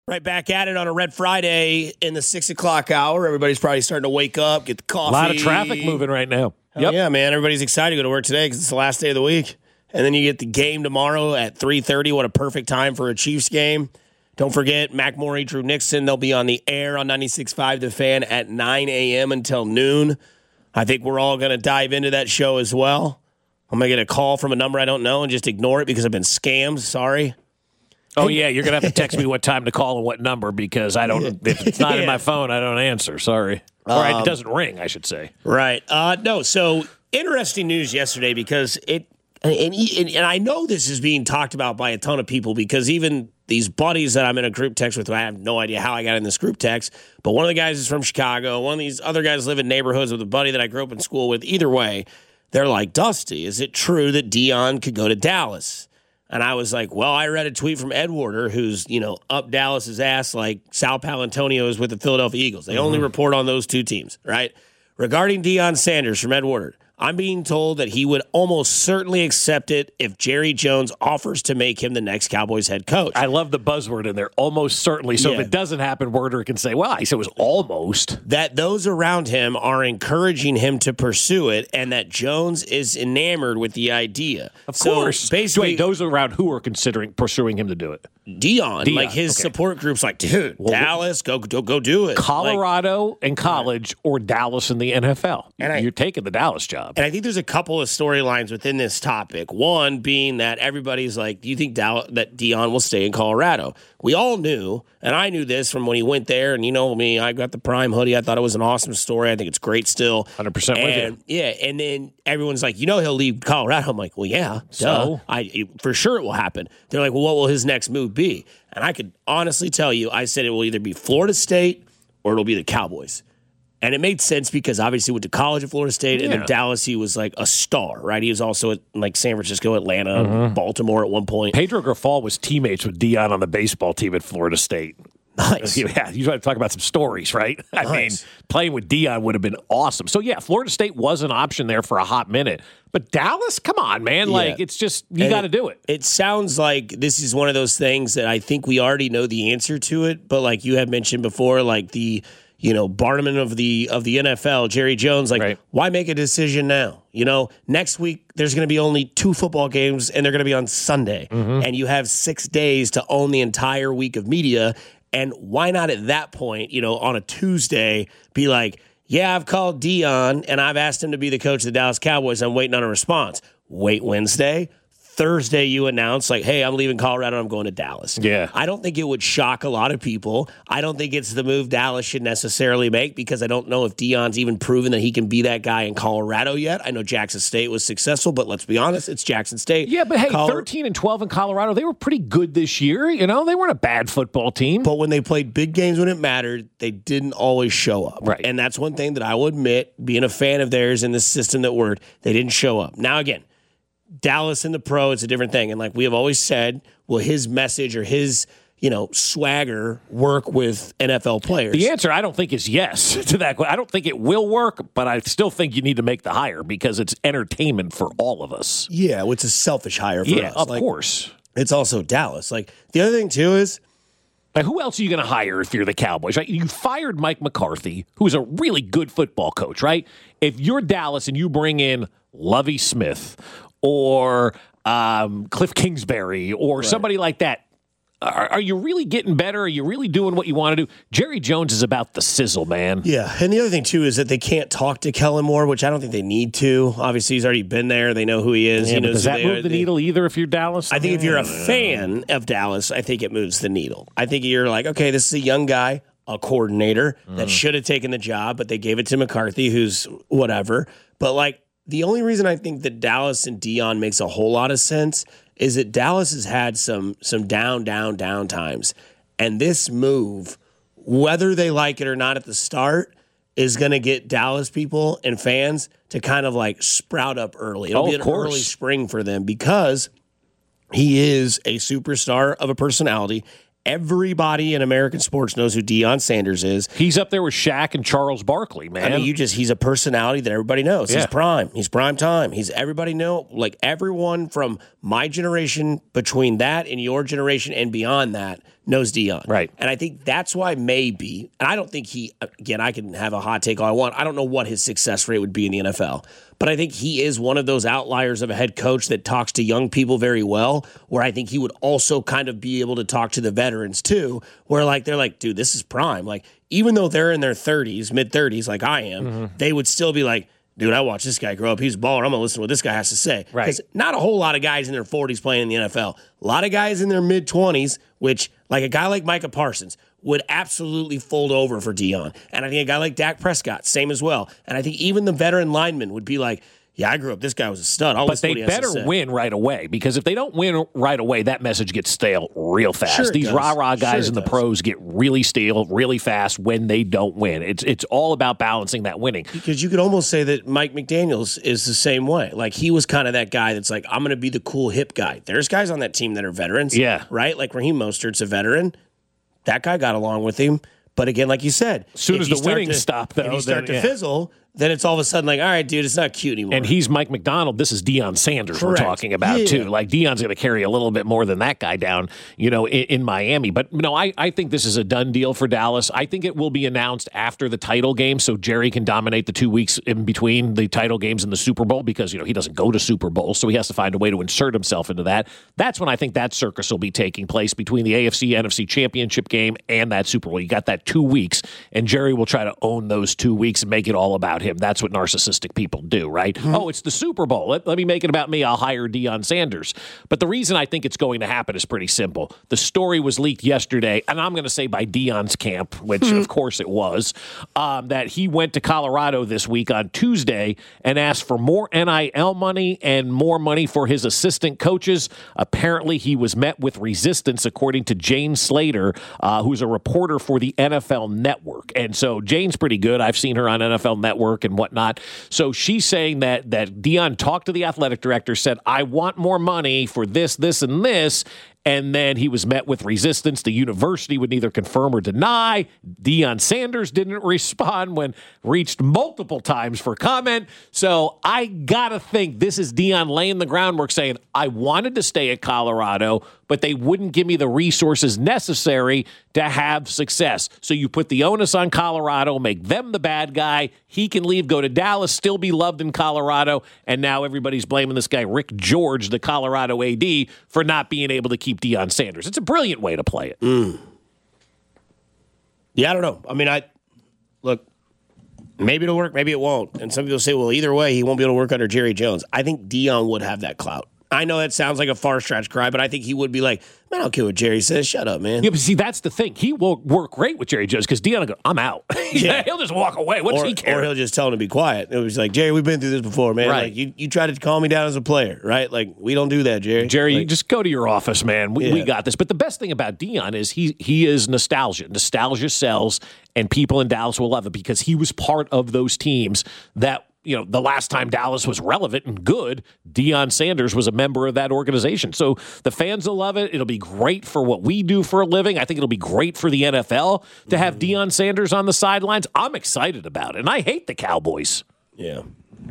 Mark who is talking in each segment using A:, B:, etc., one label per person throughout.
A: Right back at it on a Red Friday in the 6 o'clock hour. Everybody's probably starting to wake up, get the coffee.
B: A lot of traffic moving right now.
A: Yep. Yeah, man. Everybody's excited to go to work today because it's the last day of the week. And then you get the game tomorrow at 3:30. What a perfect time for a Chiefs game. Don't forget, McMurray, Drew Nixon. They'll be on the air on 96.5 The Fan at 9 a.m. until noon. I think we're all going to dive into that show as well. I'm going to get a call from a number I don't know and just ignore it because I've been scammed. Sorry.
B: Oh, yeah, you're going to have to text me what time to call and what number because I don't. If it's not in my phone, I don't answer. Sorry. Or it doesn't ring, I should say.
A: Right. No, so interesting news yesterday because and I know this is being talked about by a ton of people because even these buddies that I'm in a group text with, I have no idea how I got in this group text, but one of the guys is from Chicago. One of these other guys live in neighborhoods with a buddy that I grew up in school with. Either way, they're like, Dusty, is it true that Deion could go to Dallas? And I was like, well, I read a tweet from Ed Warder, who's, up Dallas's ass like Sal Palantonio is with the Philadelphia Eagles. They only report on those two teams, right? Regarding Deion Sanders from Ed Warder, I'm being told that he would almost certainly accept it if Jerry Jones offers to make him the next Cowboys head coach.
B: I love the buzzword in there, almost certainly. So if it doesn't happen, Werder can say, well, I said it was almost.
A: That those around him are encouraging him to pursue it and that Jones is enamored with the idea.
B: Of course.
A: So basically,
B: wait, those around who are considering pursuing him to do it?
A: Deion. Like his support group's like, dude, Dallas, go do it.
B: Colorado and college or Dallas in the NFL. You're taking the Dallas job.
A: And I think there's a couple of storylines within this topic. One being that everybody's like, do you think that Deion will stay in Colorado? We all knew, and I knew this from when he went there, and you know me, I got the Prime hoodie. I thought it was an awesome story. I think it's great still.
B: 100% with you.
A: Yeah, and then everyone's like, he'll leave Colorado. I'm like, well, yeah,
B: so
A: for sure it will happen. They're like, well, what will his next move be? And I could honestly tell you, I said it will either be Florida State or it'll be the Cowboys. And it made sense because obviously he went to college at Florida State, and in Dallas he was like a star, right? He was also at like San Francisco, Atlanta, Baltimore at one point.
B: Pedro Grafal was teammates with Deion on the baseball team at Florida State.
A: Nice.
B: Yeah, you want to talk about some stories, right? I mean, playing with Deion would have been awesome. So, yeah, Florida State was an option there for a hot minute. But Dallas, come on, man. Yeah. Like, it's just, you got to do it.
A: It sounds like this is one of those things that I think we already know the answer to it. But like you had mentioned before, like the Barnum of the NFL, Jerry Jones, why make a decision now? Next week there's going to be only 2 football games, and they're going to be on Sunday. And you have 6 days to own the entire week of media. And why not at that point, on a Tuesday, be like, yeah, I've called Deion, and I've asked him to be the coach of the Dallas Cowboys. I'm waiting on a response. Wait Wednesday. Thursday, you announce, like, hey, I'm leaving Colorado, I'm going to Dallas.
B: Yeah.
A: I don't think it would shock a lot of people. I don't think it's the move Dallas should necessarily make because I don't know if Deion's even proven that he can be that guy in Colorado yet. I know Jackson State was successful, but let's be honest, it's Jackson State.
B: Yeah, but hey, 13-12 in Colorado, they were pretty good this year. They weren't a bad football team.
A: But when they played big games when it mattered, they didn't always show up.
B: Right.
A: And that's one thing that I will admit, being a fan of theirs in the system that worked, they didn't show up. Now, again, Dallas in the pro, it's a different thing. And like we have always said, will his message or his, swagger work with NFL players?
B: The answer, I don't think, is yes to that. I don't think it will work, but I still think you need to make the hire because it's entertainment for all of us.
A: Yeah, it's a selfish hire for us.
B: Yeah, of course.
A: It's also Dallas. Like, the other thing, too, is...
B: Like, who else are you going to hire if you're the Cowboys, right? You fired Mike McCarthy, who's a really good football coach, right? If you're Dallas and you bring in Lovie Smith or Cliff Kingsbury or somebody like that, are you really getting better? Are you really doing what you want to do? Jerry Jones is about the sizzle, man.
A: Yeah, and the other thing, too, is that they can't talk to Kellen Moore, which I don't think they need to. Obviously, he's already been there. They know who he is.
B: Yeah, does that move the needle either if you're Dallas?
A: I think if you're a fan of Dallas, I think it moves the needle. I think you're like, okay, this is a young guy, a coordinator that should have taken the job, but they gave it to McCarthy, who's whatever. But, like, the only reason I think that Dallas and Deion makes a whole lot of sense is that Dallas has had some down times. And this move, whether they like it or not at the start, is going to get Dallas people and fans to kind of like sprout up early. It'll be an early spring for them because he is a superstar of a personality. Everybody in American sports knows who Deion Sanders is.
B: He's up there with Shaq and Charles Barkley, man.
A: I mean, he's a personality that everybody knows. Yeah. He's prime. He's prime time. Everybody know, like everyone from my generation, between that and your generation and beyond that, knows Deion.
B: Right.
A: And I think that's why maybe, and I don't think again, I can have a hot take all I want. I don't know what his success rate would be in the NFL. But I think he is one of those outliers of a head coach that talks to young people very well, where I think he would also kind of be able to talk to the veterans too, where like they're like, dude, this is prime. Like, even though they're in their 30s, mid-30s like I am, they would still be like, dude, I watched this guy grow up. He's a baller. I'm going to listen to what this guy has to say.
B: Right.
A: Because not a whole lot of guys in their 40s playing in the NFL. A lot of guys in their mid-20s, which like a guy like Micah Parsons would absolutely fold over for Deion. And I think a guy like Dak Prescott, same as well. And I think even the veteran linemen would be like, yeah, I grew up. This guy was a stud.
B: But they better win right away, because if they don't win right away, that message gets stale real fast.
A: Sure
B: These rah-rah guys in the pros get really stale really fast when they don't win. It's all about balancing that winning.
A: Because you could almost say that Mike McDaniels is the same way. Like, he was kind of that guy that's like, I'm going to be the cool hip guy. There's guys on that team that are veterans.
B: Yeah.
A: Right? Like Raheem Mostert's a veteran. That guy got along with him. But again, like you said,
B: as soon as the winning stop, though,
A: if you start to fizzle, then it's all of a sudden like, all right, dude, it's not cute anymore.
B: And he's Mike McDonald. This is Deion Sanders
A: Correct.
B: We're talking about, too. Like, Deion's going to carry a little bit more than that guy down, in Miami. But, I think this is a done deal for Dallas. I think it will be announced after the title game so Jerry can dominate the 2 weeks in between the title games and the Super Bowl because, he doesn't go to Super Bowl, so he has to find a way to insert himself into that. That's when I think that circus will be taking place between the AFC, NFC championship game and that Super Bowl. You got that 2 weeks, and Jerry will try to own those 2 weeks and make it all about him. That's what narcissistic people do, right? Mm-hmm. Oh, it's the Super Bowl. Let me make it about me. I'll hire Deion Sanders. But the reason I think it's going to happen is pretty simple. The story was leaked yesterday, and I'm going to say by Deion's camp, which of course it was, that he went to Colorado this week on Tuesday and asked for more NIL money and more money for his assistant coaches. Apparently, he was met with resistance, according to Jane Slater, who's a reporter for the NFL Network. And so Jane's pretty good. I've seen her on NFL Network and whatnot. So she's saying that Deion talked to the athletic director, said, I want more money for this, this, and this. And then he was met with resistance. The university would neither confirm or deny. Deion Sanders didn't respond when reached multiple times for comment. So I got to think this is Deion laying the groundwork saying, I wanted to stay at Colorado, but they wouldn't give me the resources necessary to have success. So you put the onus on Colorado, make them the bad guy. He can leave, go to Dallas, still be loved in Colorado. And now everybody's blaming this guy, Rick George, the Colorado AD, for not being able to keep Deion Sanders. It's a brilliant way to play it.
A: Yeah, I don't know. I mean, look, maybe it'll work, maybe it won't. And some people say, well, either way, he won't be able to work under Jerry Jones. I think Deion would have that clout. I know that sounds like a far stretch cry, but I think he would be like, man, I don't care what Jerry says. Shut up, man.
B: Yeah, but see, that's the thing. He will work great with Jerry Jones because Deion will go, I'm out. Yeah. He'll just walk away. What does he care?
A: Or he'll just tell him to be quiet. It was like, Jerry, we've been through this before, man.
B: Right.
A: Like, you tried to calm me down as a player, right? Like, we don't do that, Jerry.
B: Jerry,
A: like,
B: you just go to your office, man. We got this. But the best thing about Deion is he is nostalgia. Nostalgia sells, and people in Dallas will love it because he was part of those teams that, the last time Dallas was relevant and good, Deion Sanders was a member of that organization. So the fans will love it. It'll be great for what we do for a living. I think it'll be great for the NFL to have Deion Sanders on the sidelines. I'm excited about it, and I hate the Cowboys.
A: Yeah.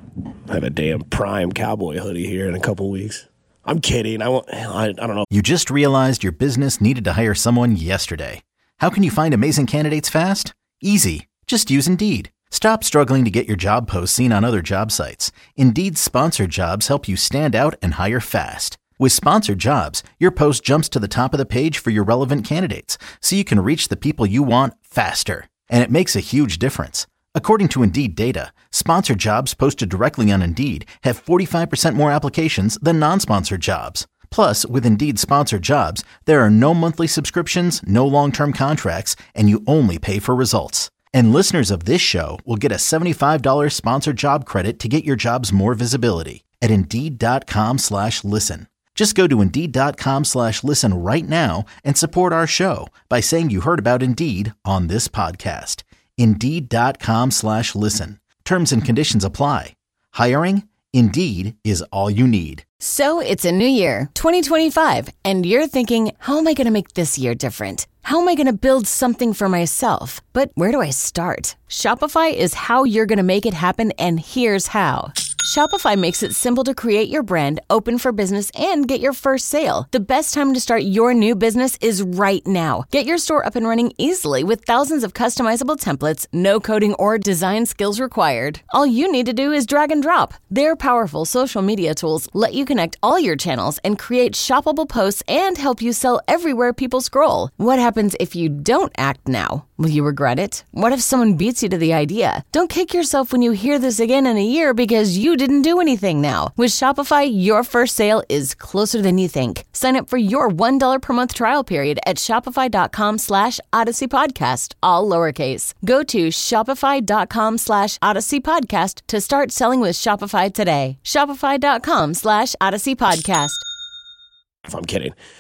A: I have a damn prime Cowboy hoodie here in a couple weeks. I'm kidding. I don't know.
C: You just realized your business needed to hire someone yesterday. How can you find amazing candidates fast? Easy. Just use Indeed. Stop struggling to get your job posts seen on other job sites. Indeed's sponsored jobs help you stand out and hire fast. With sponsored jobs, your post jumps to the top of the page for your relevant candidates, so you can reach the people you want faster. And it makes a huge difference. According to Indeed data, sponsored jobs posted directly on Indeed have 45% more applications than non-sponsored jobs. Plus, with Indeed sponsored jobs, there are no monthly subscriptions, no long-term contracts, and you only pay for results. And listeners of this show will get a $75 sponsored job credit to get your jobs more visibility at Indeed.com/listen. Just go to Indeed.com/listen right now and support our show by saying you heard about Indeed on this podcast. Indeed.com/listen. Terms and conditions apply. Hiring? Indeed is all you need.
D: So it's a new year, 2025, and you're thinking, how am I going to make this year different? How am I going to build something for myself? But where do I start? Shopify is how you're going to make it happen, and here's how. Shopify makes it simple to create your brand, open for business, and get your first sale. The best time to start your new business is right now. Get your store up and running easily with thousands of customizable templates, no coding or design skills required. All you need to do is drag and drop. Their powerful social media tools let you connect all your channels and create shoppable posts and help you sell everywhere people scroll. What happens if you don't act now? Will you regret it? What if someone beats you to the idea? Don't kick yourself when you hear this again in a year because you didn't do anything now. With Shopify, your first sale is closer than you think. Sign up for your $1 per month trial period at shopify.com/Odyssey Podcast, all lowercase. Go to shopify.com/Odyssey Podcast to start selling with Shopify today. Shopify.com/Odyssey Podcast.
A: I'm kidding.